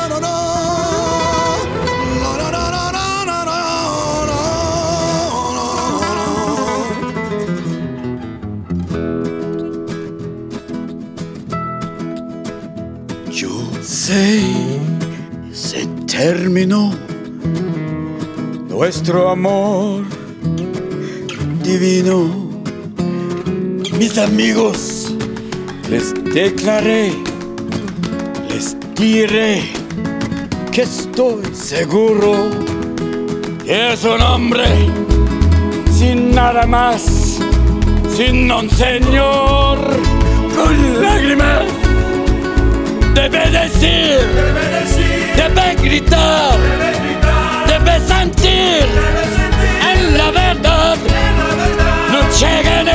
Yo sé, se terminó nuestro amor divino. Mis amigos, les declaré, les diré que estoy seguro que es un hombre sin nada más, sino un señor con lágrimas. Debe decir, debe gritar, debe sentir, en la verdad, no lleguen